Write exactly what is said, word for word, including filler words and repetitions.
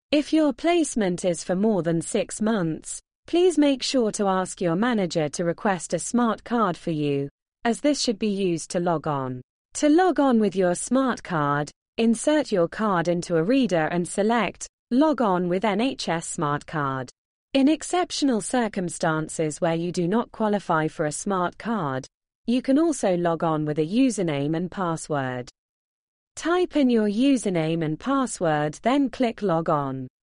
If your placement is for more than six months, please make sure to ask your manager to request a smart card for you, as this should be used to log on. To log on with your smart card, insert your card into a reader and select Log on with N H S Smart Card. In exceptional circumstances where you do not qualify for a smart card, you can also log on with a username and password. Type in your username and password, then click Log on.